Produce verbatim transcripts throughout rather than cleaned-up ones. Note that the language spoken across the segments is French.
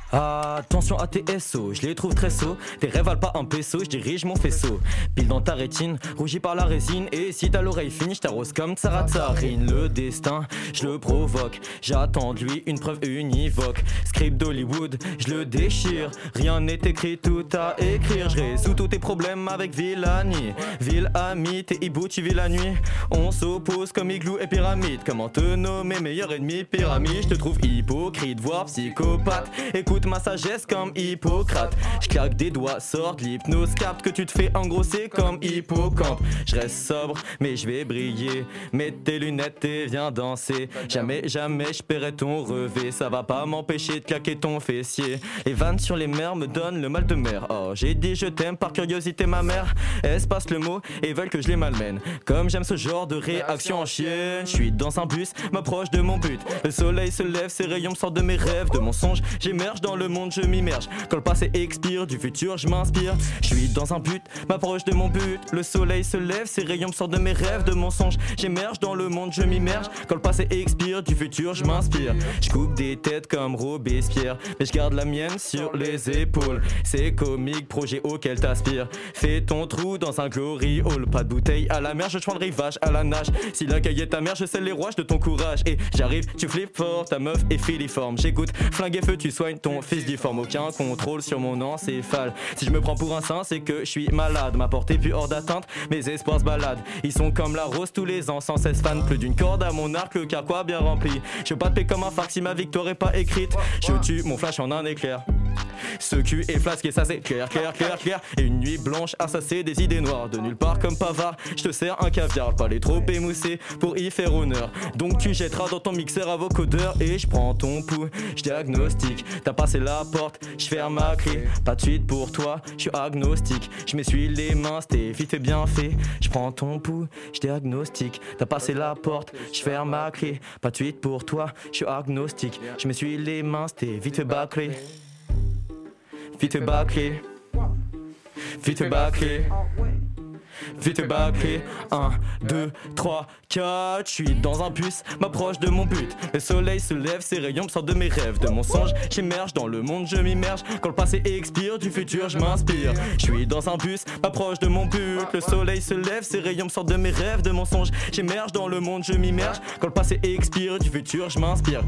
Attention à tes S O, je les trouve très sots. Tes rêves valent pas un peso, je dirige mon faisceau. Pile dans ta rétine, rougi par la résine. Et si t'as l'oreille fine, je t'arrose comme Tsaratsarine. Le destin, je le provoque. J'attends de lui une preuve univoque. Script d'Hollywood, je le déchire. Rien n'est écrit, tout à écrire. Je résous tous tes problèmes avec Villani. Ville ami, t'es hibou, tu vis la nuit. On s'oppose comme igloo et pyramide. Comment te nommer meilleur ennemi? Pyramide, je te trouve hypocrite, voire psychopathe. Écoute ma sagesse comme Hippocrate. Je claque des doigts, sors de l'hypnose, capte que tu te fais engrosser comme hippocampe. Je reste sobre mais je vais briller. Mets tes lunettes et viens danser. Jamais jamais je paierai ton revêt. Ça va pas m'empêcher de claquer ton fessier. Les vannes sur les mers me donnent le mal de mer. Oh j'ai dit je t'aime par curiosité ma mère. Espace le mot et veulent que je les malmène. Comme j'aime ce genre de réaction en chienne. Je suis dans un bus, m'approche de mon but. Le soleil se lève, ses rayons me sortent de mes rêves. De mon songe, j'émerge dans le monde, je m'immerge. Quand le passé expire, du futur je m'inspire. Je suis dans un but, m'approche de mon but. Le soleil se lève, ses rayons me sortent de mes rêves. De mon songe, j'émerge dans le monde, je m'immerge. Quand le passé expire, du futur je m'inspire. Je coupe des têtes comme Robespierre, mais je garde la mienne sur les épaules. C'est comique, projet auquel t'aspires. Fais ton trou dans un glory hole. Pas de bouteille à la mer, je prends le rivage à la nage. Si la caille est ta mère, je scelle les rouages de ton courage. Et j'arrive, tu flippes fort, ta meuf est filiforme. J'écoute, flingue et feu, tu soignes ton fils difforme. Aucun contrôle sur mon encéphale. Si je me prends pour un saint, c'est que je suis malade. Ma portée plus hors d'atteinte, mes espoirs se baladent. Ils sont comme la rose tous les ans, sans cesse fan. Plus d'une corde à mon arc, le carquois bien rempli. Je veux pas te payer comme un phare si ma victoire est pas écrite. Je tue mon flash en un éclair. Ce cul est flasqué, ça c'est clair, clair, clair, clair. Et une nuit blanche, assassée des idées noires. De nulle part comme Pavard, je te sers un caviar. Pas les trop émoussé pour y faire honneur. Donc tu jetteras dans ton mixeur à vocodeur. Et je prends ton pouls, je diagnostique. T'as passé la porte, je ferme ma clé. Pas de suite pour toi, je suis agnostique. Je m'essuie les mains, c'était vite et bien fait. Je prends ton pouls, je diagnostique. T'as passé la porte, je ferme ma clé. Pas de suite pour toi, je suis agnostique. Je m'essuie les mains, c'était vite et bâclé. Vite bâclé, vite bâclé, vite bâclé. un, deux, trois, quatre. Je suis dans un bus, m'approche de mon but. Le soleil se lève, ses rayons me sortent de mes rêves. De mon songe, j'émerge dans le monde, je m'immerge. Quand le passé expire, du futur je m'inspire. Je suis dans un bus, m'approche de mon but. Le soleil se lève, ses rayons me sortent de mes rêves. De mon songe, j'émerge dans le monde, je m'immerge. Quand le passé expire, du futur je m'inspire.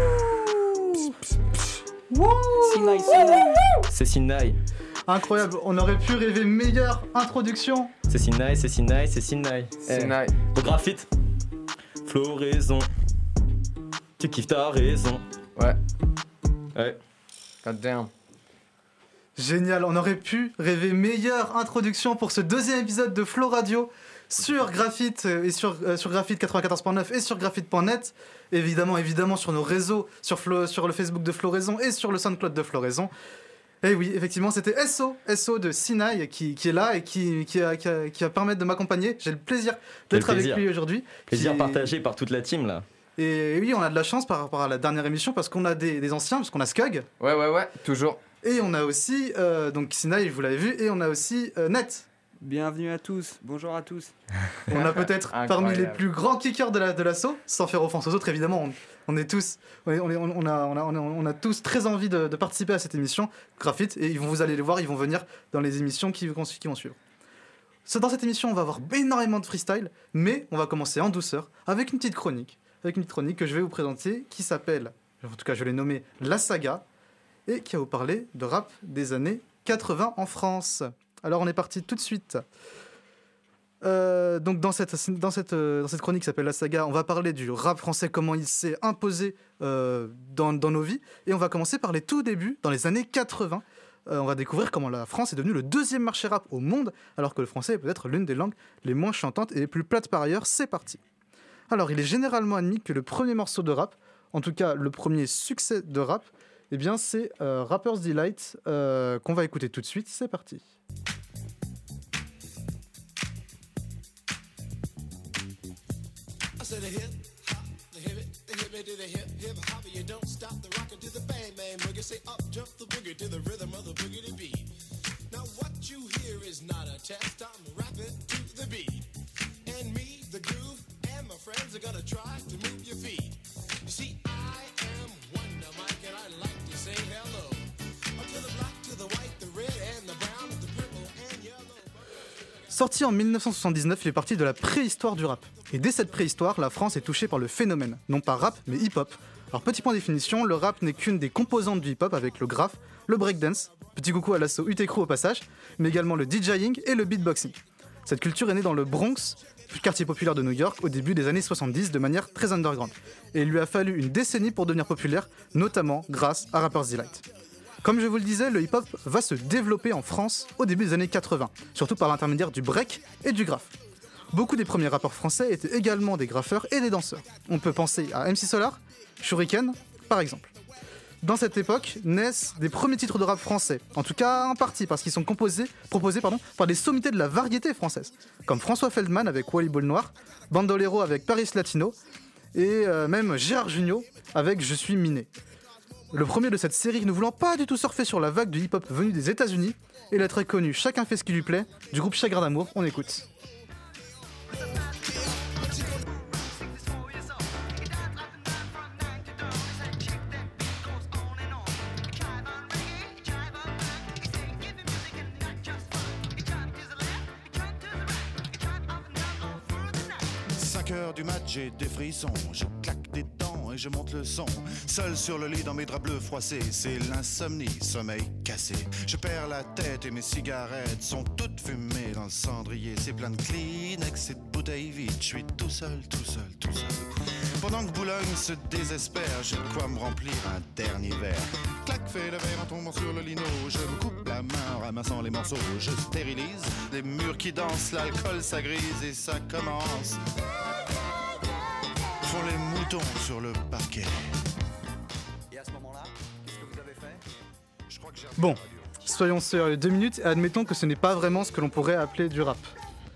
Sinaï, Sinaï. C'est Sinaï. Incroyable, on aurait pu rêver meilleure introduction. C'est Sinaï, c'est Sinaï, c'est Sinaï. Sinaï. Au graphite, floraison. Tu kiffes, t'as raison. Ouais. Ouais. God damn. Génial, on aurait pu rêver meilleure introduction pour ce deuxième épisode de Flow Radio sur Graphite et sur, euh, sur Graphite quatre-vingt-quatorze point neuf et sur graphite point net. Évidemment, évidemment sur nos réseaux, sur, Flo, sur le Facebook de Floraison et sur le SoundCloud de Floraison. Et oui, effectivement, c'était S O, S O de Sinaï qui, qui est là et qui, qui, a, qui, a, qui va permettre de m'accompagner. J'ai le plaisir d'être Quel plaisir. avec lui aujourd'hui. Plaisir qui... partagé par toute la team là. Et oui, on a de la chance par rapport à la dernière émission parce qu'on a des, des anciens, parce qu'on a Skug. Ouais, ouais, ouais, toujours. Et on a aussi, euh, donc Sinaï, vous l'avez vu, et on a aussi euh, Net. Bienvenue à tous, bonjour à tous. On a peut-être parmi les plus grands kickers de, la, de l'assaut, sans faire offense aux autres évidemment, on, on est tous, on, est, on, est, on, a, on, a, on, a, on a tous très envie de, de participer à cette émission Graphite, et ils vont, vous allez les voir, ils vont venir dans les émissions qui, qui vont suivre. Dans cette émission, on va avoir énormément de freestyle, mais on va commencer en douceur avec une petite chronique, avec une petite chronique que je vais vous présenter, qui s'appelle, en tout cas je l'ai nommée La Saga, et qui va vous parler de rap des années quatre-vingts en France. Alors on est parti tout de suite. Euh, donc dans cette, dans, cette, dans cette chronique qui s'appelle La Saga, on va parler du rap français, comment il s'est imposé euh, dans, dans nos vies. Et on va commencer par les tout débuts, dans les années quatre-vingts. Euh, on va découvrir comment la France est devenue le deuxième marché rap au monde, alors que le français est peut-être l'une des langues les moins chantantes et les plus plates par ailleurs. C'est parti. Alors il est généralement admis que le premier morceau de rap, en tout cas le premier succès de rap, eh bien c'est euh, Rapper's Delight euh, qu'on va écouter tout de suite. C'est parti. To the hip hop, the hip it, the hip it to the hip hip hop, you don't stop the rockin' to the bang bang boogie. Say up jump the boogie to the rhythm of the boogie to beat. Now what you hear is not a test. I'm rapping to the beat, and me, the groove, and my friends are gonna try to move your feet. You see, I am Wonder Mike, and I like to say hello Sorti en mille neuf cent soixante-dix-neuf, il fait partie de la préhistoire du rap. Et dès cette préhistoire, la France est touchée par le phénomène, non pas rap, mais hip-hop. Alors petit point de définition, le rap n'est qu'une des composantes du hip-hop avec le graphe, le breakdance, petit coucou à l'assaut U T Crew au passage, mais également le DJing et le beatboxing. Cette culture est née dans le Bronx, quartier populaire de New York, au début des années soixante-dix de manière très underground. Et il lui a fallu une décennie pour devenir populaire, notamment grâce à Rapper's Delight. Comme je vous le disais, le hip-hop va se développer en France au début des années quatre-vingts, surtout par l'intermédiaire du break et du graphe. Beaucoup des premiers rappeurs français étaient également des graffeurs et des danseurs. On peut penser à M C Solar, Shuriken, par exemple. Dans cette époque, naissent des premiers titres de rap français, en tout cas en partie, parce qu'ils sont composés, proposés pardon, par des sommités de la variété française, comme François Feldman avec Wally Ball Noir, Bandolero avec Paris Latino, et euh, même Gérard Jugnot avec Je suis miné. Le premier de cette série, ne voulant pas du tout surfer sur la vague du hip-hop venu des États-Unis, est le très connu Chacun fait ce qui lui plaît, du groupe Chagrin d'amour, on écoute. cinq heures du mat, j'ai des frissons, je claque des dents et je monte le son. Seul sur le lit dans mes draps bleus froissés, c'est l'insomnie, sommeil cassé. Je perds la tête et mes cigarettes sont toutes fumées dans le cendrier. C'est plein de Kleenex et de bouteilles vides, je suis tout seul, tout seul, tout seul. Pendant que Boulogne se désespère, j'ai de quoi me remplir un dernier verre. Clac, fait le verre en tombant sur le lino, je me coupe la main en ramassant les morceaux. Je stérilise les murs qui dansent, l'alcool ça grise et ça commence. Font les moutons sur le parquet. Et à ce moment-là, qu'est-ce que vous avez fait ? Je crois que j'ai Bon, soyons sérieux deux minutes et admettons que ce n'est pas vraiment ce que l'on pourrait appeler du rap.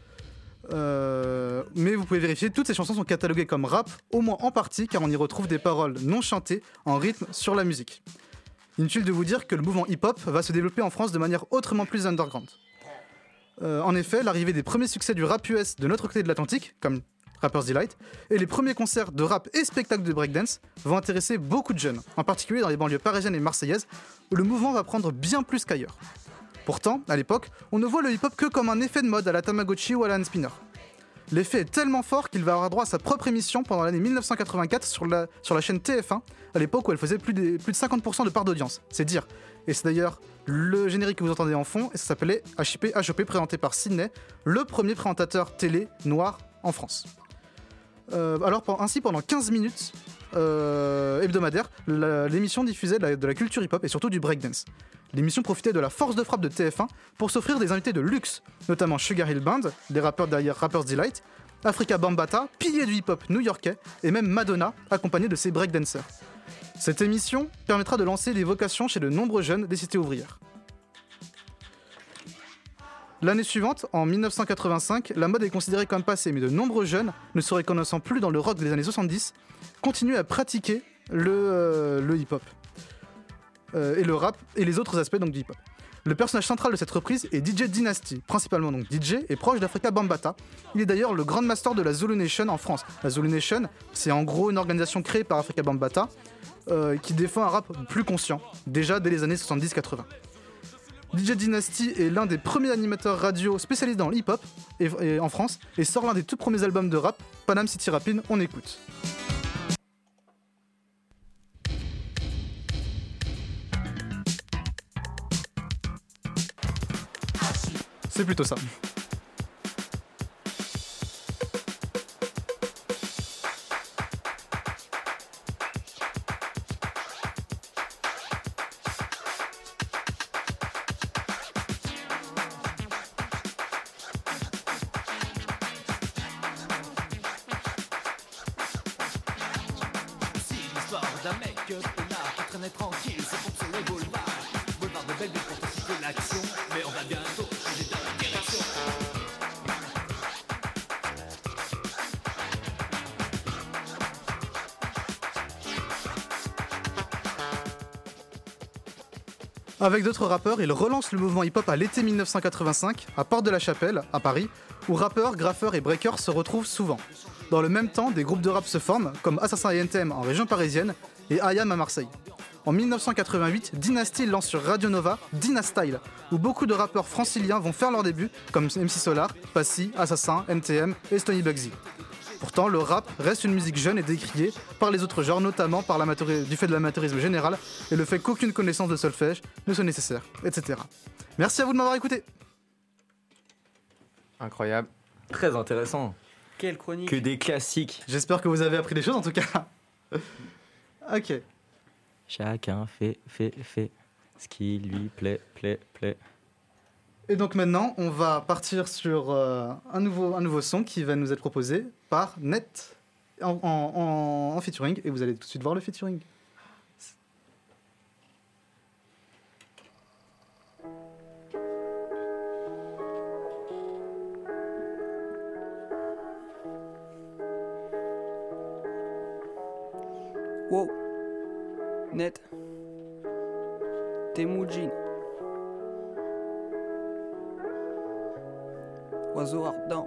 Euh, mais vous pouvez vérifier, toutes ces chansons sont cataloguées comme rap, au moins en partie, car on y retrouve des paroles non chantées en rythme sur la musique. Inutile de vous dire que le mouvement hip-hop va se développer en France de manière autrement plus underground. Euh, en effet, l'arrivée des premiers succès du rap U S de notre côté de l'Atlantique, comme Rapper's Delight, et les premiers concerts de rap et spectacles de breakdance vont intéresser beaucoup de jeunes, en particulier dans les banlieues parisiennes et marseillaises, où le mouvement va prendre bien plus qu'ailleurs. Pourtant, à l'époque, on ne voit le hip-hop que comme un effet de mode à la Tamagotchi ou à la hand spinner. L'effet est tellement fort qu'il va avoir droit à sa propre émission pendant l'année mille neuf cent quatre-vingt-quatre sur la, sur la chaîne T F un, à l'époque où elle faisait plus de, plus de cinquante pour cent de part d'audience, c'est dire. Et c'est d'ailleurs le générique que vous entendez en fond, et ça s'appelait H I P H O P, présenté par Sydney, le premier présentateur télé noir en France. Euh, alors ainsi pendant quinze minutes euh, hebdomadaires, la, l'émission diffusait de la, de la culture hip-hop et surtout du breakdance. L'émission profitait de la force de frappe de T F un pour s'offrir des invités de luxe, notamment Sugar Hill Band, des rappeurs derrière Rapper's Delight, Afrika Bambaataa, pilier du hip-hop new-yorkais, et même Madonna, accompagnée de ses breakdancers. Cette émission permettra de lancer des vocations chez de nombreux jeunes des cités ouvrières. L'année suivante, en mille neuf cent quatre-vingt-cinq, la mode est considérée comme passée, mais de nombreux jeunes, ne se reconnaissant plus dans le rock des années soixante-dix, continuent à pratiquer le, euh, le hip-hop. Euh, et le rap, et les autres aspects donc, du hip-hop. Le personnage central de cette reprise est D J Dynasty, principalement donc D J et proche d'Afrika Bambaataa. Il est d'ailleurs le Grand Master de la Zulu Nation en France. La Zulu Nation, c'est en gros une organisation créée par Afrika Bambaataa euh, qui défend un rap plus conscient, déjà dès les années soixante-dix quatre-vingts. D J Dynasty est l'un des premiers animateurs radio spécialisés dans le hip-hop et, et en France et sort l'un des tout premiers albums de rap, Panam City Rappin', on écoute. C'est plutôt ça. D'un mec peinard qui traînait tranquille, se pompe sur les boulevards. Boulevard de Belleville pour citer l'action, mais on va bientôt changer de direction. Avec d'autres rappeurs, il relance le mouvement hip-hop à l'été mille neuf cent quatre-vingt-cinq, à Porte de la Chapelle, à Paris, où rappeurs, graffeurs et breakers se retrouvent souvent. Dans le même temps, des groupes de rap se forment, comme Assassin et N T M en région parisienne et I A M à Marseille. En dix-neuf cent quatre-vingt-huit, Dynasty lance sur Radio Nova Dynastyle, où beaucoup de rappeurs franciliens vont faire leur début, comme M C Solar, Passy, Assassin, M T M et Stoney Bugsy. Pourtant, le rap reste une musique jeune et décriée par les autres genres, notamment par l'amateuri- du fait de l'amateurisme général et le fait qu'aucune connaissance de solfège ne soit nécessaire, et cetera. Merci à vous de m'avoir écouté. Incroyable. Très intéressant. Quelle chronique. Que des classiques. J'espère que vous avez appris des choses en tout cas. Ok. Chacun fait, fait, fait ce qui lui plaît, plaît, plaît. Et donc maintenant, on va partir sur euh, un, nouveau, un nouveau son qui va nous être proposé par Net en, en, en, en featuring. Et vous allez tout de suite voir le featuring. Wow. Net. Temujin. Oiseau ardent.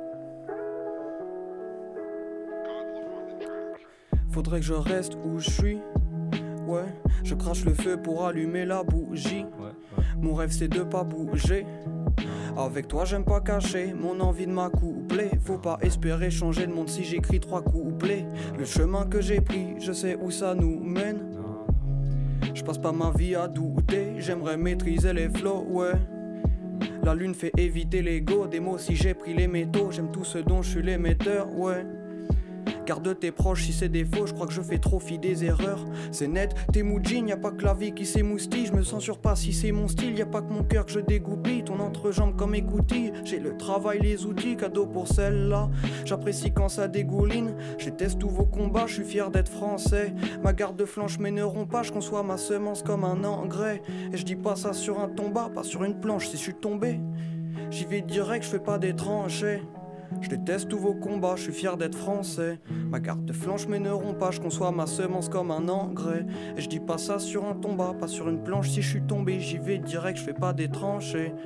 Faudrait que je reste où je suis. Ouais, je crache le feu pour allumer la bougie. Ouais, ouais. Mon rêve c'est de pas bouger. Avec toi j'aime pas cacher mon envie de m'accoupler. Faut pas espérer changer le monde si j'écris trois couplets. Le chemin que j'ai pris, je sais où ça nous mène. Je passe pas ma vie à douter. J'aimerais maîtriser les flows, ouais. La lune fait éviter l'ego des mots si j'ai pris les métaux. J'aime tout ce dont je suis l'émetteur, ouais. Garde tes proches si c'est des faux, je crois que je fais trop fi des erreurs. C'est net, t'es moujin, y'a pas que la vie qui s'émoustille. Je me censure pas si c'est mon style, y'a pas que mon cœur que je dégoupille. Ton entrejambe comme écoutille, j'ai le travail, les outils, cadeau pour celle-là. J'apprécie quand ça dégouline, je teste tous vos combats, je suis fier d'être français. Ma garde de flanche mèneront pas, je conçois ma semence comme un engrais. Et je dis pas ça sur un tomba, pas sur une planche si je suis tombé. J'y vais direct, je fais pas des tranchées. Je déteste tous vos combats, je suis fier d'être français. Ma garde de flanche mèneront pas, je conçois ma semence comme un engrais. Et je dis pas ça sur un tomba, pas sur une planche si je suis tombé. J'y vais direct, je fais pas des tranchées.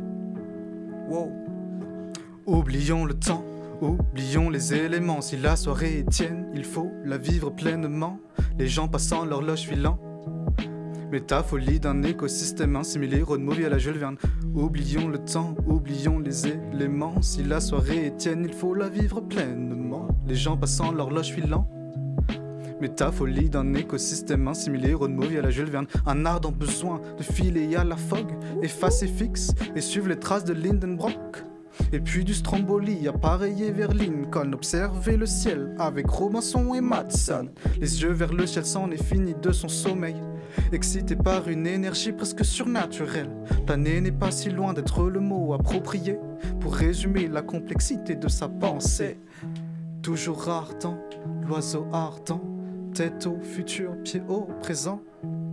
Wow. Oublions le temps, oublions les éléments. Si la soirée est tienne, il faut la vivre pleinement. Les gens passant l'horloge filant. Métafolie d'un écosystème assimilé, road movie à la Jules Verne. Oublions le temps, oublions les éléments. Si la soirée est tienne, il faut la vivre pleinement. Les gens passant l'horloge filant. Métafolie d'un écosystème assimilé, road movie à la Jules Verne. Un ardent besoin de filer à la Fogg, effacer fixe et suivre les traces de Lindenbrock. Et puis du Stromboli, appareillé vers Lincoln, observer le ciel avec Robinson et Madsen. Les yeux vers le ciel, c'en est fini de son sommeil. Excité par une énergie presque surnaturelle. Planer n'est pas si loin d'être le mot approprié pour résumer la complexité de sa pensée. Toujours ardent, l'oiseau ardent, tête au futur, pied au présent.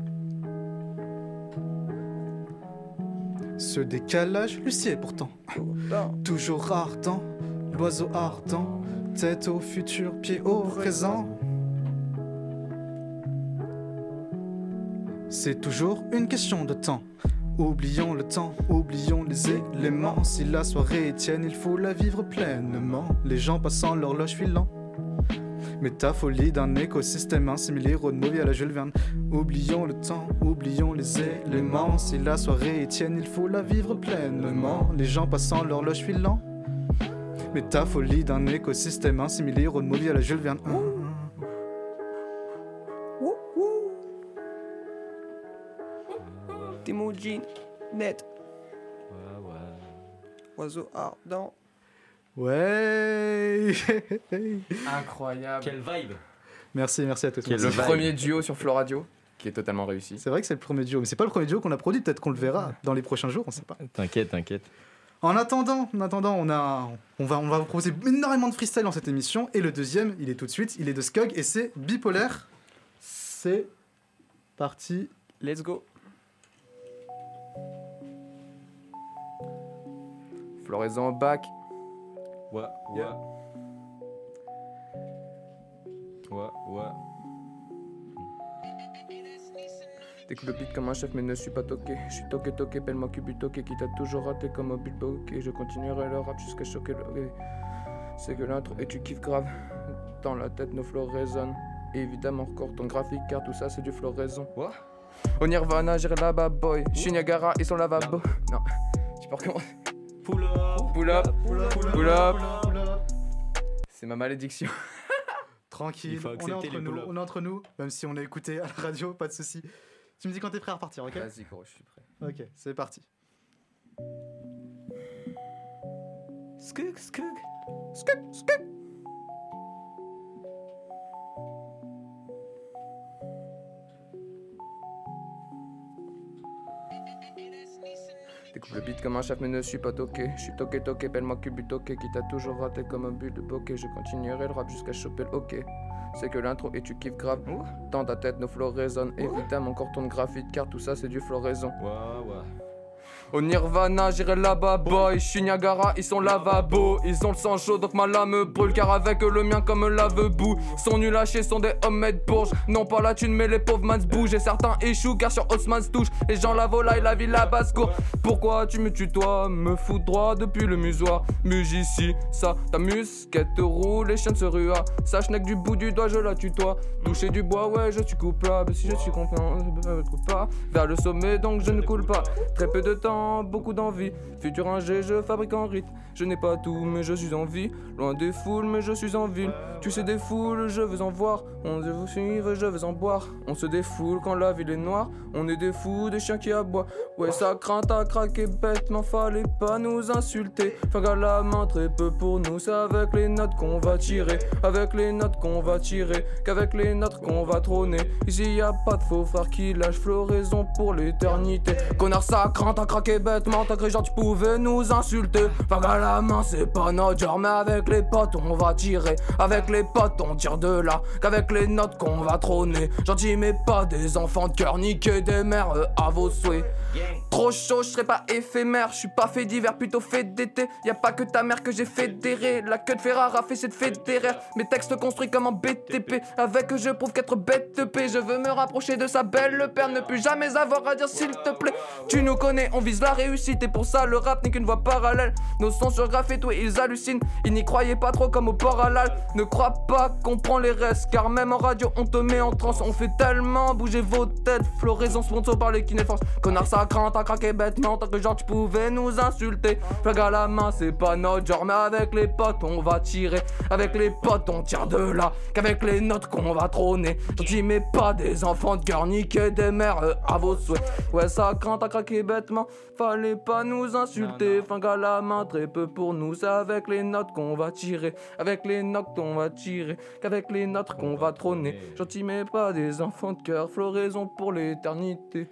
Ce décalage lui sied pourtant. Toujours ardent, l'oiseau ardent, tête au futur, pied au présent. C'est toujours une question de temps. Oublions le temps, oublions les éléments. Si la soirée est tienne, il faut la vivre pleinement. Les gens passant l'horloge filant. Métafolie d'un écosystème assimilé, road movie à la Jules Verne. Oublions le temps, oublions les éléments. Si la soirée est tienne, il faut la vivre pleinement. Les gens passant l'horloge filant. Métafolie d'un écosystème assimilé, road movie à la Jules Verne. Temujin, net. Ouais, ouais. Oiseau ardent. Ouais. Incroyable. Quelle vibe. Merci, merci à tous. Quel Le Merci. premier duo sur Floradio qui est totalement réussi. C'est vrai que c'est le premier duo, mais c'est pas le premier duo qu'on a produit. Peut-être qu'on le verra dans les prochains jours, on sait pas. T'inquiète, t'inquiète. En attendant, en attendant, on a, on va, on va vous proposer énormément de freestyle dans cette émission. Et le deuxième, il est tout de suite, il est de Skog et c'est Bipolaire. C'est parti. Let's go. Floraison en bac. Ouais, ouais. Yeah. Ouais, ouais. T'écoutes le beat comme un chef mais ne suis pas toqué. Je suis toqué toqué, pelle-moi Kubutoke qui t'a toujours raté comme un beatbox. Et je continuerai le rap jusqu'à choquer le... C'est que l'intro et tu kiffes grave. Dans la tête nos flots résonnent. Et évidemment encore ton graphique car tout ça c'est du floraison. What? Au Nirvana, j'irai là-bas, boy. J'suis Niagara, ils sont lavabo. Non, tu peux recommencer. Pull up, Pull up, Pull up, pull up. pull up. C'est ma malédiction. Tranquille, Il faut on est accepter entre les nous, pull-ups. on est entre nous, même si on est écouté à la radio, pas de soucis. Tu me dis quand t'es prêt à repartir, ok? Vas-y, gros, je suis prêt. Ok, c'est parti. skug, skug. Skuk, skuk. Découpe le beat comme un chef mais ne suis pas toqué. Je suis toqué toqué, pelle-moi cubutoqué. Qui t'a toujours raté comme un but de bokeh. Je continuerai le rap jusqu'à choper le hockey. C'est que l'intro et tu kiffes grave. Dans ta tête nos flots résonnent. Évidemment encore ton graphite car tout ça c'est du floraison. Ouais, ouais. Au Nirvana, j'irai là-bas, boy. J'suis Niagara, ils sont lavabo. Ils ont le sang chaud, donc ma lame brûle. Car avec eux, le mien comme lave-boue. Sont nuls à chier, sont des homemade bourges. Non pas la thune, mais les pauvres mans bougent. Et certains échouent, car sur Haussmann se touche. Les gens la volaille, la vie, la basse-cour. Pourquoi tu me tutoies? Me fous droit depuis le musoir. Mugici, ça t'amuse. Quête roule, les chiens se ruent. Sache n'est que du bout du doigt, je la tutoie. Toucher du bois, ouais, je suis coupable. Si je suis confiant, je ne coule pas. Vers le sommet, donc je ne coule pas. Très peu de temps. Beaucoup d'envie, futur ingé, je fabrique en rythme. Je n'ai pas tout, mais je suis en vie. Loin des foules, mais je suis en ville. Tu sais des foules, je veux en voir. On veut vous suivre, je veux en boire. On se défoule quand la ville est noire. On est des fous, des chiens qui aboient. Ouais, ça craint à craquer bêtement, fallait pas nous insulter. Fin à la main, très peu pour nous. C'est avec les notes qu'on va tirer. Avec les notes qu'on va tirer. Qu'avec les notes qu'on va trôner. Ici y a pas de faux frères qui lâchent floraison pour l'éternité. Connard, ça craint à craquer bêtement. T'as cru genre tu pouvais nous insulter. Fin à la main, c'est pas notre genre. Mais avec les potes, on va tirer. Avec les potes, on tire de là. Qu'avec les notes qu'on va trôner. Gentil, mais pas des enfants de cœur. Niquer des mères euh, à vos souhaits. Trop chaud, je serais pas éphémère. Je suis pas fait d'hiver, plutôt fait d'été. Y'a pas que ta mère que j'ai fédéré. La queue de Ferrari a fait cette fédéraire. Mes textes construits comme en B T P. Avec eux, je prouve qu'être bête de paix. Je veux me rapprocher de sa belle père. Ne plus jamais avoir à dire s'il te plaît. Tu nous connais, on vise la réussite. Et pour ça, le rap n'est qu'une voie parallèle. Nos sons sur graphite, oui, ils hallucinent. Ils n'y croyaient pas trop comme au port halal. Ne crois pas qu'on prend les restes. Car même en radio, on te met en transe. On fait tellement bouger vos têtes. Floraison sponsor par les Kinéforce. Connard, ça craint, t'as craqué bêtement. Tant que genre tu pouvais nous insulter. Flag à la main, c'est pas notre genre. Mais avec les potes, on va tirer. Avec les potes, on tire de là. Qu'avec les notes qu'on va trôner. Gentil, mais pas des enfants de cœur. Niquer des mères euh, à vos souhaits. Ouais, ça craint, t'as craqué bêtement. Fallait pas nous insulter. Flingue à la main, très peu pour nous. C'est avec les notes qu'on va tirer. Avec les notes qu'on va tirer. Qu'avec les notes qu'on va trôner. Gentil, mais pas des enfants de cœur. Floraison pour l'éternité.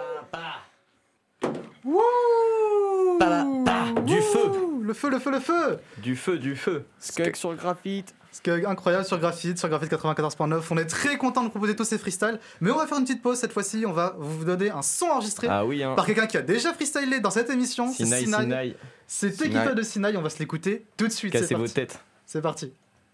Wouh! Pa, pa, du feu. Le feu, le feu, le feu! Du feu, du feu. Skug sur le graphite. Skug incroyable sur Graphite, sur Graphite quatre-vingt-quatorze point neuf. On est très content de vous proposer tous ces freestyles. Mais on va faire une petite pause cette fois-ci. On va vous donner un son enregistré Ah oui, hein. par quelqu'un qui a déjà freestylé dans cette émission. C'est Sinaï, Sinaï. Sinaï. C'est Sinaï. Tequila de Sinaï. On va se l'écouter tout de suite. C'est Cassez vos parti. têtes. C'est parti.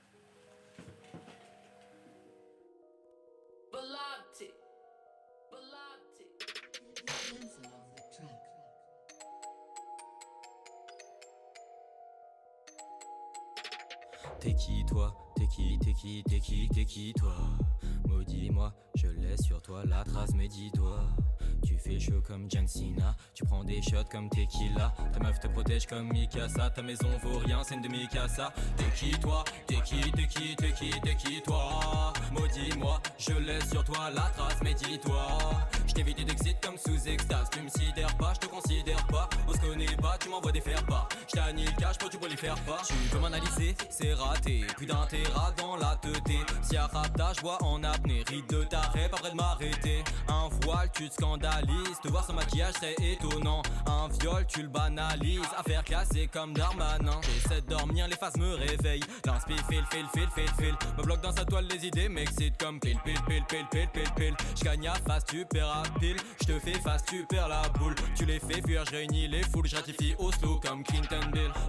T'es qui toi? T'es qui? T'es qui? T'es qui? T'es qui toi? Maudis-moi, je laisse sur toi la trace, mais dis-toi. Tu fais chaud comme John Cena, tu prends des shots comme Tequila. Ta meuf te protège comme Mikasa, ta maison vaut rien, c'est une de Mikasa. T'es qui toi? T'es qui? T'es qui? T'es qui? T'es qui toi? Maudis-moi, je laisse sur toi la trace, mais dis-toi. Je t'évite d'excite comme sous extase, tu me sidères pas, je te considère pas. On se connaît pas, tu m'envoies des faire-pas. Je t'annule cash pour tu peux les faire pas. Tu veux m'analyser, c'est raté. Plus d'un terrain dans la teuté. Si à rapta, je vois en apnée. Ride de taré, pas près de m'arrêter. Un voile, tu te scandalises. Te voir sans maquillage serait étonnant. Un viol, tu le banalises. Affaire classée comme Darmanin. J'essaie de dormir, les phases me réveillent. L'inspire, fil, fil, fil, fil, fil. Me bloque dans sa toile, les idées m'excitent comme pile, pile, pile, pile, pile, pile, pile. J'gagne à face, tu perds à pile. J'te fais face, tu perds la boule. Tu les fais fuir, je réunis les foules. J'ratifie Oslo comme Clinton Bill. Bravo.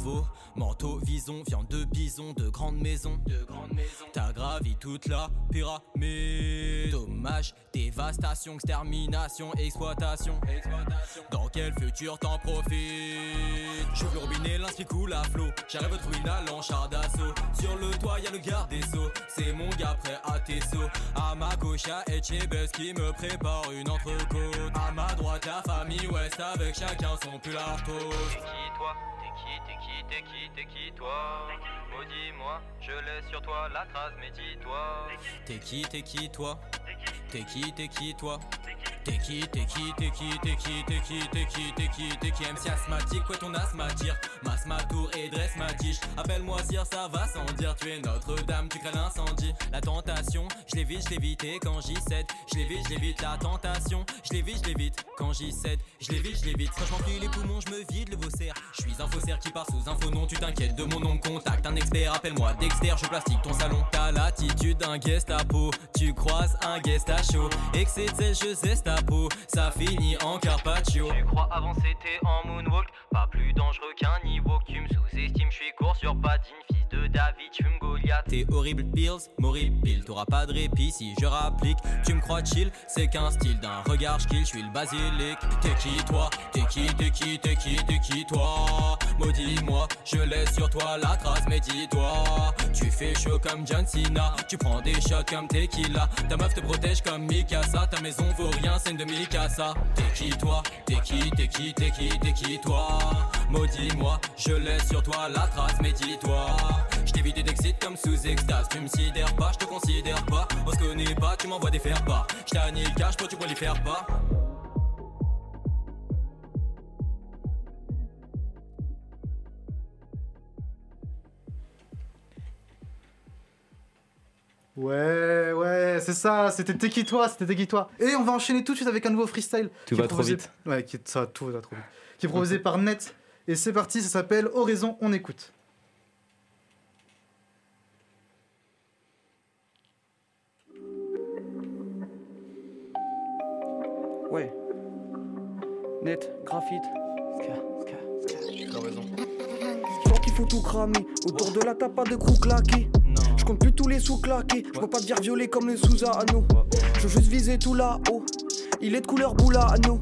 nouveau. Manteau, vison, viande de bison, de grandes maisons. De grandes maisons. T'as gravi toute la pyramide. Dommage, dévastation, extermination, exploitation. exploitation. Dans quel futur t'en profites? J'ouvre le robinet, l'inspi coule à flot. J'arrive à trouver une allant char d'assaut. Sur le toit y'a le garde des sceaux. C'est mon gars prêt à tes sauts. À ma gauche y'a Etchebest qui me prépare une entrecôte. À ma droite la famille West avec chacun son pull à toast. T'es qui toi? T'es qui? T'es qui? T'es qui? T'es qui toi? Maudis-moi, je laisse sur toi la trace, mais dis-toi. T'es qui? T'es qui toi? T'es qui? T'es qui toi? T'es qui? T'es qui? T'es qui? T'es qui? T'es qui? T'es qui? T'es qui? T'es qui? M C asthmatique, ouais ton asthme attire. Masse ma tour et dresse ma tige. Appelle-moi Sire, ça va sans dire. Tu es Notre-Dame, tu crains l'incendie. La tentation, je l'évite, je l'évite et quand j'y cède. Je l'évite, je l'évite, la tentation. Je l'évite, je l'évite, quand j'y cède. Je l'évite, je l'évite. Quand je m'enfuis les poumons, je me vide le faussaire. Je suis un faussaire qui part sous info non. Tu t'inquiètes de mon nom de contact. Un expert, appelle-moi Dexter, je plastique ton salon. T'as l'attitude d'un Gestapo. Tu croises un guest à chaud. Excès de zèle, je zeste à peau. Ça finit en carpaccio. Tu crois avant c'était en moonwalk. Pas plus dangereux qu'un niveau. Tu me sous-estimes, je suis court sur patine. Fils de David, tu me Goliath. T'es horrible pills, horrible pill. T'auras pas de répit si je rapplique. Tu me crois chill, c'est qu'un style. D'un regard je kill, je suis le basilic. T'es qui toi? T'es qui? T'es qui? T'es qui? T'es qui toi? Maudis-moi, je laisse sur toi la trace, mais dis-toi. Tu fais chaud comme John Cena. Tu prends des shots comme Tequila. Ta meuf te protège comme Mikasa. Ta maison vaut rien, c'est une demi-casa. T'es qui toi? T'es qui? T'es qui? T'es qui? T'es qui toi? Maudis-moi, je laisse sur toi la trace, mais dis-toi. Je t'évite d'excite comme sous extase. Tu me sidères pas, je te considère pas. On se connaît pas, tu m'envoies des faire pas. Je t'annie le cash, toi tu pourrais les faire pas. Ouais, ouais, c'est ça, c'était T'es qui toi, c'était T'es qui toi. Et on va enchaîner tout de suite avec un nouveau freestyle. Tout va trop vite. Ouais, qui, ça, tout va trop vite. Qui est proposé par Net. Et c'est parti, ça s'appelle Oraison, on écoute. Ouais. Net, graphite. T'as raison. Je crois qu'il faut tout cramer. Autour de la table, pas de crew claqué. Je compte plus tous les sous claqués. Je vois pas de dire violet comme le Susano. Je veux juste viser tout là-haut. Il est de couleur boulano.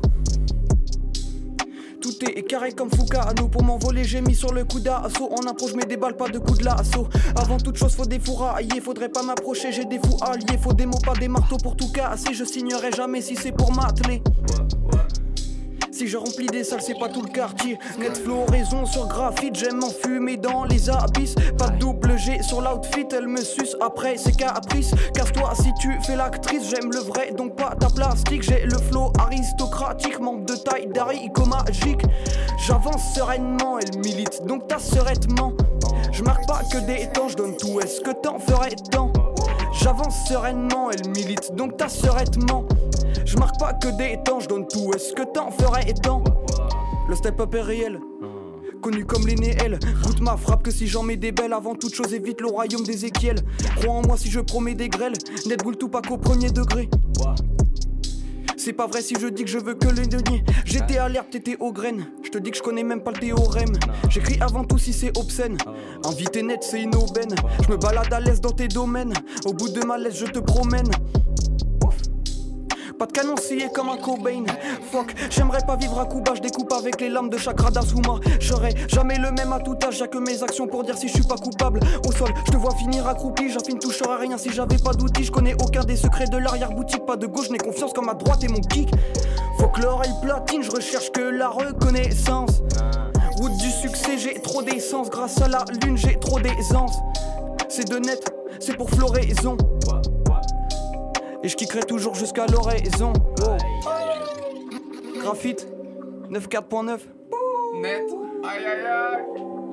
Tout est carré comme Fukano. Pour m'envoler j'ai mis sur le coup d'assaut. En impro je mets des balles, pas de coups de lasso. Avant toute chose faut des fourraillers. Faudrait pas m'approcher, j'ai des fous alliés. Faut des mots, pas des marteaux pour tout casser. Je signerai jamais si c'est pour m'atteler. Si je remplis des salles, c'est pas tout le quartier. Net floraison sur graphite, j'aime m'enfumer dans les abysses. Pas de double G sur l'outfit, elle me suce après ses caprices. Casse-toi si tu fais l'actrice, j'aime le vrai, donc pas ta plastique. J'ai le flow aristocratique, membre de taille d'haricot magique. J'avance sereinement, elle milite, donc ta sereinement. Je marque pas que des temps, je donne tout, est-ce que t'en ferais tant? J'avance sereinement, elle milite, donc ta sereinement. Je marque pas que des temps, je donne tout, est-ce que t'en ferais tant? Le step-up est réel, connu comme les Néel. Goûte ma frappe que si j'en mets des belles. Avant toute chose évite le royaume d'Ézéchiel. Crois en moi si je promets des grêles. Net boule tout pas qu'au premier degré. C'est pas vrai si je dis que je veux que le denier. J'étais à l'herbe, t'étais aux graines. Je te dis que je connais même pas le théorème. J'écris avant tout si c'est obscène. Invité net c'est une aubaine. Je me balade à l'aise dans tes domaines. Au bout de ma laisse je te promène. Pas de canon scié comme un Cobain. Fuck, j'aimerais pas vivre à Cuba. Je découpe avec les lames de chakra d'Asuma. J'aurais jamais le même à tout âge. Y'a que mes actions pour dire si je suis pas coupable. Au sol, je te vois finir accroupi. J'affine, toucherai rien si j'avais pas d'outils. Je connais aucun des secrets de l'arrière-boutique. Pas de gauche, n'ai confiance comme à droite et mon kick. Fuck l'or et le platine, je recherche que la reconnaissance. Route du succès, j'ai trop d'essence. Grâce à la lune, j'ai trop d'aisance. C'est de net, c'est pour floraison. Et je kickerai toujours jusqu'à l'oraison. Oh. Graphite neuf quatre point neuf. Net. Aïe aïe aïe.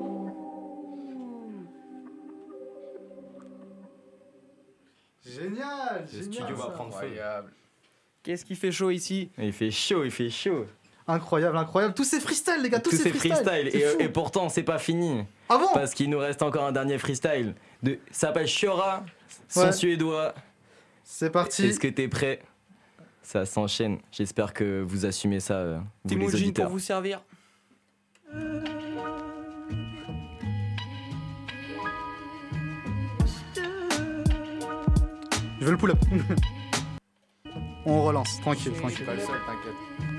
Génial. Le studio va prendre feu. Qu'est-ce qui fait chaud ici? Il fait chaud, il fait chaud. Incroyable, incroyable. Tous ces freestyles, les gars, tous, Tous ces ces freestyles. freestyles. Et, et pourtant, c'est pas fini. Ah bon? Parce qu'il nous reste encore un dernier freestyle. De, ça s'appelle Shura, son Ouais. suédois. C'est parti. Est-ce que t'es prêt? Ça s'enchaîne. J'espère que vous assumez ça, euh, vous les Timojin auditeurs. pour vous servir. Je veux le pull-up. On relance, tranquille, Je suis tranquille. pas le seul, t'inquiète.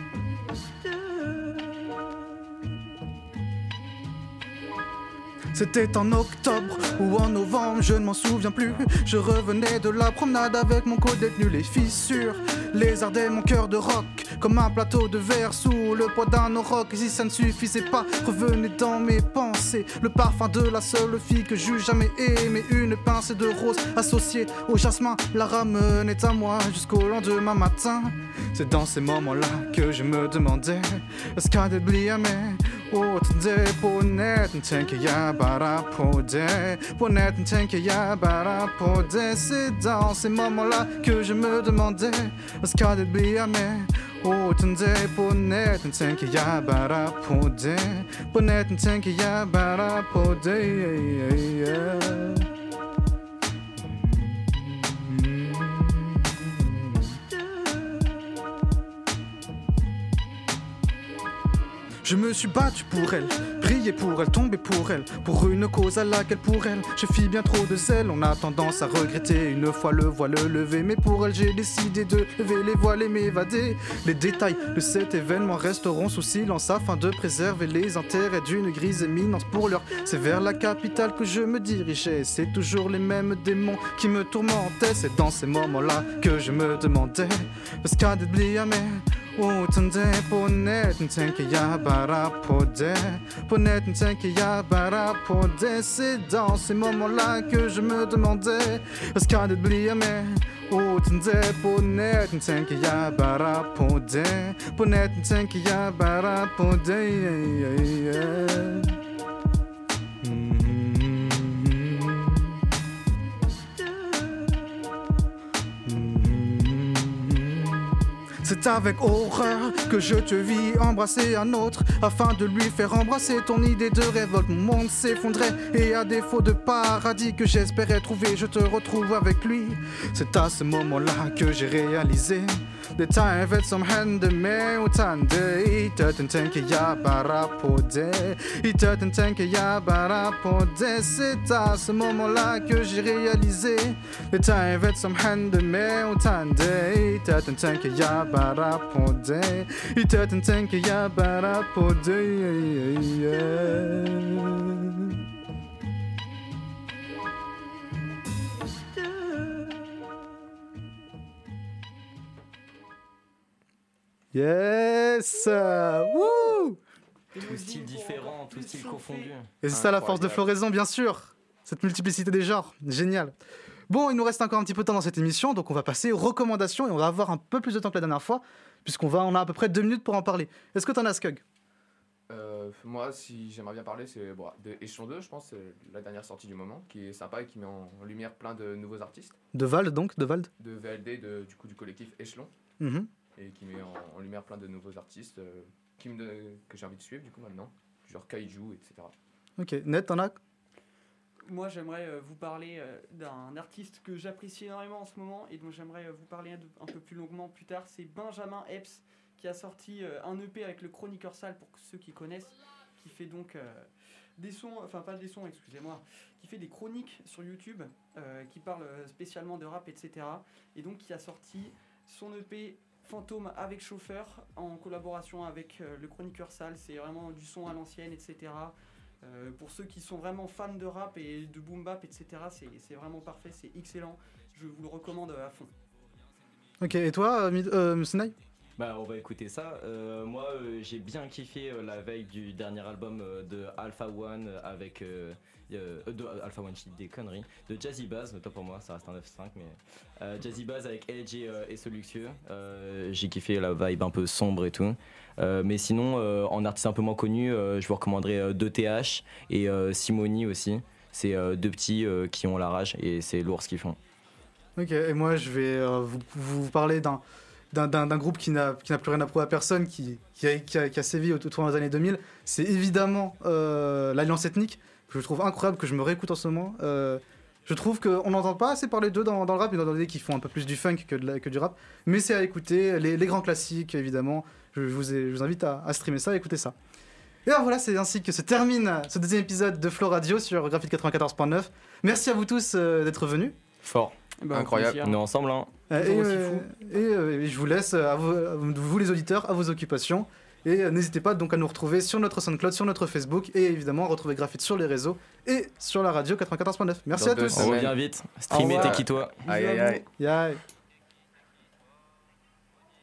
C'était en octobre ou en novembre, je ne m'en souviens plus. Je revenais de la promenade avec mon co-détenu, les fissures lézardaient mon cœur de rock comme un plateau de verre sous le poids d'un auroch. Et si ça ne suffisait pas, revenait dans mes pensées le parfum de la seule fille que j'eus jamais aimée. Une pincée de rose associée au jasmin la ramenait à moi jusqu'au lendemain matin. C'est dans ces moments-là que je me demandais est-ce qu'à débliamé åtende på nätten tänker jag bara på det. På nätten tänker jag bara på det. C'est dans ces moments-là que je me demandais vad ska det bli av mig? Åtende på nätten tänker jag bara på det. På nätten tänker jag bara på det. Je me suis battu pour elle, prié pour elle, tombé pour elle, pour une cause à laquelle pour elle je fis bien trop de zèle. On a tendance à regretter une fois le voile levé, mais pour elle j'ai décidé de lever les voiles et m'évader. Les détails de cet événement resteront sous silence afin de préserver les intérêts d'une grise éminence. Pour l'heure, c'est vers la capitale que je me dirigeais. C'est toujours les mêmes démons qui me tourmentaient. C'est dans ces moments-là que je me demandais parce qu'à det blir jag med. Åtende på nätten tänker jag bara på det. På nätten tänker jag bara på det. C'est dans ces moments-là que je me demandais vad ska det bli av mig? Åtende på nätten tänker jag bara på det. På nätten tänker jag bara på det. C'est avec horreur que je te vis embrasser un autre afin de lui faire embrasser ton idée de révolte. Mon monde s'effondrait et à défaut de paradis que j'espérais trouver, je te retrouve avec lui. C'est à ce moment-là que j'ai réalisé det här vet som hände mig utan dig. I döden tänker jag bara på det. I döden tänker jag bara på det. C'est à ce moment-là que j'ai réalisé det här vet som hände mig utan dig. I döden tänker jag bara på det. I döden tänker jag bara på det. Yes! Wouh! Tout style différent, tout style confondu. Et c'est ça la force de Floraison, bien sûr. Cette multiplicité des genres, génial. Bon, il nous reste encore un petit peu de temps dans cette émission, donc on va passer aux recommandations et on va avoir un peu plus de temps que la dernière fois, puisqu'on va, on a à peu près deux minutes pour en parler. Est-ce que t'en as, Skug? Euh, moi, si j'aimerais bien parler, c'est bon, de Échelon deux, je pense, c'est la dernière sortie du moment, qui est sympa et qui met en, en lumière plein de nouveaux artistes. De Vald, donc, de Vald De V L D, de, du coup, du collectif Échelon. Mm-hmm. Et qui met en, en lumière plein de nouveaux artistes euh, qui me, que j'ai envie de suivre, du coup, maintenant. Genre Kaiju, et cetera. Ok, Ned, t'en as? Moi, j'aimerais euh, vous parler euh, d'un artiste que j'apprécie énormément en ce moment et dont j'aimerais euh, vous parler un, de, un peu plus longuement plus tard. C'est Benjamin Epps qui a sorti euh, un E P avec le Chroniqueur Sale, pour ceux qui connaissent, qui fait donc euh, des sons, enfin pas des sons, excusez-moi, qui fait des chroniques sur YouTube, euh, qui parle spécialement de rap, et cetera. Et donc qui a sorti son E P Fantôme avec Chauffeur en collaboration avec euh, le Chroniqueur Sale. C'est vraiment du son à l'ancienne, et cetera. Euh, pour ceux qui sont vraiment fans de rap et de boom bap, et cetera, c'est, c'est vraiment parfait, c'est excellent. Je vous le recommande à fond. Ok, et toi, euh, Snai? Bah on va écouter ça. Euh, moi euh, j'ai bien kiffé euh, la veille du dernier album euh, de Alpha One avec euh, euh, de Alpha One, je dis des conneries, de Jazzy Bass, toi pour moi ça reste un neuf cinq, mais euh, Jazzy Bass avec L J euh, et Soluxieux. Euh, j'ai kiffé la vibe un peu sombre et tout. Euh, mais sinon euh, en artiste un peu moins connu, euh, je vous recommanderais euh, deux T H et euh, Simoni aussi. C'est euh, deux petits euh, qui ont la rage et c'est lourd ce qu'ils font. Ok, et moi je vais euh, vous, vous parler d'un D'un, d'un, d'un groupe qui n'a, qui n'a plus rien à prouver à personne, qui, qui, a, qui, a, qui a sévi autour des années deux mille, c'est évidemment euh, l'Alliance Ethnique, que je trouve incroyable, que je me réécoute en ce moment. Euh, je trouve qu'on n'entend pas assez parler d'eux dans, dans le rap, étant donné qu'ils font un peu plus du funk que, de la, que du rap, mais c'est à écouter, les, les grands classiques évidemment, je, je, vous, ai, je vous invite à, à streamer ça, à écouter ça. Et alors voilà, c'est ainsi que se termine ce deuxième épisode de Flow Radio sur Graphite quatre-vingt-quatorze point neuf. Merci à vous tous euh, d'être venus. Fort. Bah, incroyable. On est ensemble, hein. Et, euh, et, euh, et je vous laisse, à vous, à vous les auditeurs, à vos occupations. Et euh, n'hésitez pas donc à nous retrouver sur notre SoundCloud, sur notre Facebook et évidemment à retrouver Graphite sur les réseaux et sur la radio quatre-vingt-quatorze point neuf. Merci Dans à deux tous. On revient vite. Streamer, t'es qui toi? Aïe aïe aïe. Aïe.